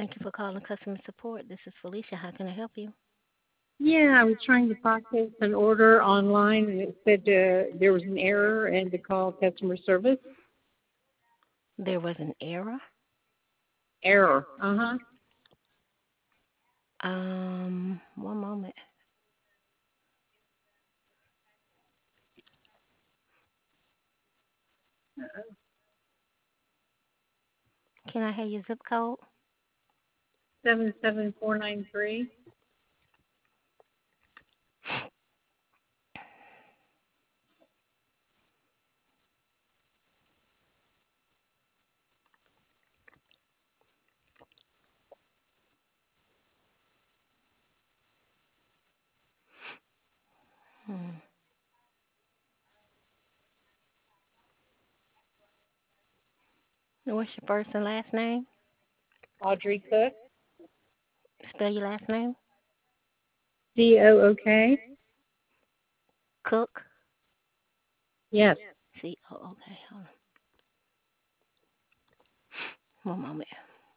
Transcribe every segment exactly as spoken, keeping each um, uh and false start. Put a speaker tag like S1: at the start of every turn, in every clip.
S1: Thank you for calling customer support. This is Felicia. How can I help you?
S2: Yeah, I was trying to process an order online, and it said uh, there was an error and to call customer service.
S1: There was an error.
S2: Error. Uh huh.
S1: Um, one moment. Can I have your zip code?
S2: Seven seven four nine three.
S1: Hmm. What's your first and last name?
S2: Audrey Cook.
S1: Spell your last name.
S2: C O O K.
S1: Cook.
S2: Yes.
S1: C O O K. Hold on. One moment.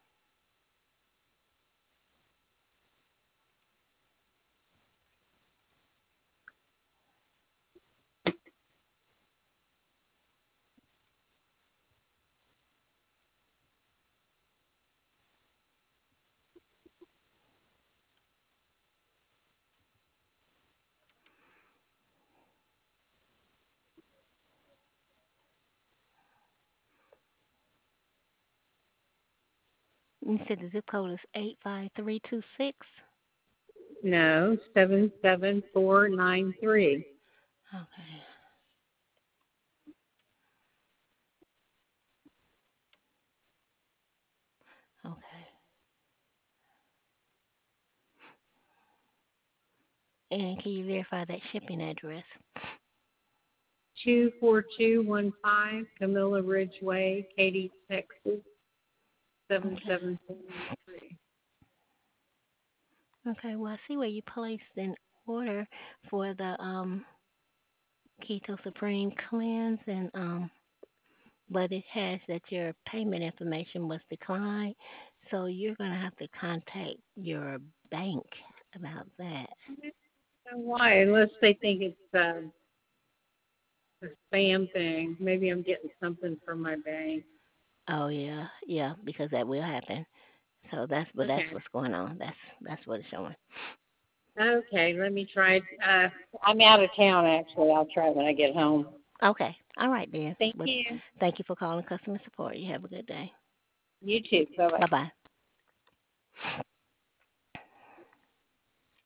S1: You said the zip code is eight five three two six.
S2: No. Seven seven four nine three.
S1: Okay. Okay. And can you verify that shipping address?
S2: Two four two one five Camilla Ridge Way, Katy, Texas. Seven
S1: Okay.
S2: seven four nine three.
S1: Okay. Well, I see where you placed an order for the um Keto Supreme cleanse, and um, but it has that your payment information was declined, so you're gonna have to contact your bank about that.
S2: Why? Unless they think it's um, a spam thing. Maybe I'm getting something from my bank.
S1: Oh yeah, yeah, because that will happen. So that's but that's
S2: Okay.
S1: what's going on. That's that's what it's showing.
S2: Okay, let me try. Uh, I'm out of town actually. I'll try when I get home.
S1: Okay, all right then.
S2: Thank
S1: But
S2: you.
S1: thank you for calling customer support. You have a good day.
S2: You too. Bye bye.
S1: Bye bye.